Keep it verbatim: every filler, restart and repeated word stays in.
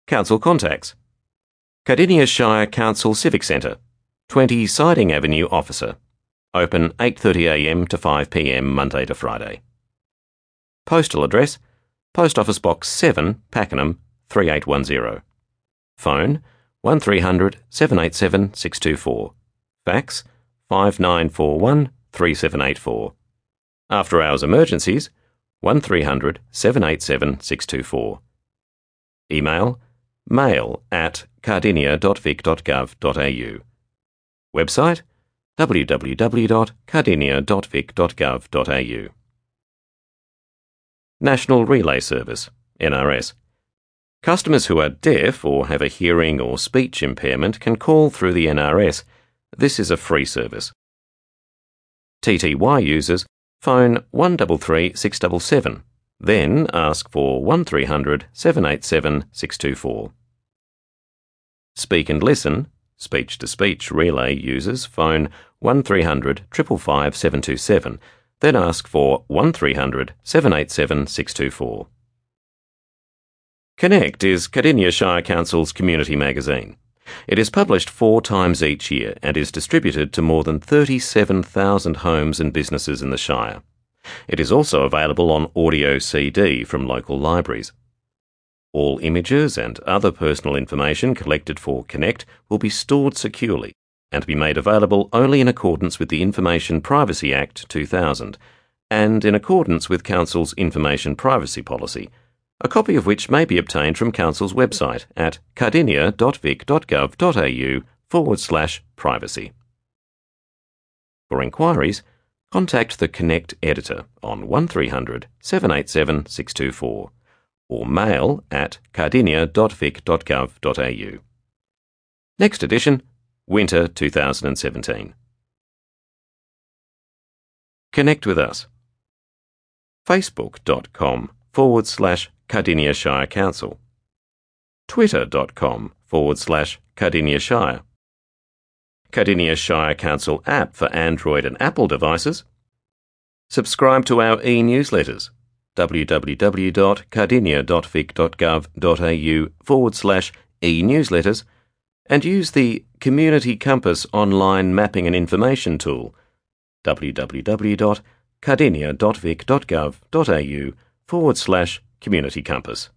Council contacts. Cardinia Shire Council Civic Centre, twenty Siding Avenue, Officer. Open eight thirty a m to five p m Monday to Friday. Postal address: Post Office Box seven, Pakenham, three eight one zero. Phone: one three hundred, seven eight seven, six two four. Fax: five nine four one, three seven eight four. After hours emergencies: one three hundred, seven eight seven, six two four. Email: mail at cardinia dot vic dot gov dot a u. Website: w w w dot cardinia dot vic dot gov dot a u. National Relay Service, N R S. Customers who are deaf or have a hearing or speech impairment can call through the N R S. This is a free service. T T Y users phone one three three, six seven seven, then ask for one three hundred, seven eight seven, six two four. Speak and Listen, speech-to-speech relay users phone one three hundred, five five five, seven two seven, then ask for one three hundred, seven eight seven, six two four. Connect is Cardinia Shire Council's community magazine. It is published four times each year and is distributed to more than thirty-seven thousand homes and businesses in the Shire. It is also available on audio C D from local libraries. All images and other personal information collected for Connect will be stored securely and be made available only in accordance with the Information Privacy Act two thousand and in accordance with Council's Information Privacy Policy, a copy of which may be obtained from Council's website at cardinia dot vic dot gov dot a u forward slash privacy. For inquiries, contact the Connect editor on one three hundred, seven eight seven, six two four or mail at cardinia dot vic dot gov dot a u. Next edition, Winter two thousand seventeen. Connect with us. Facebook.com forward slash Cardinia Shire Council. Twitter.com forward slash Cardinia Shire. Cardinia Shire Council app for Android and Apple devices. Subscribe to our e-newsletters, w w w dot cardinia dot vic dot gov dot a u forward slash e-newsletters, and use the Community Compass online mapping and information tool, w w w dot cardinia dot vic dot gov dot a u forward slash Community Compass.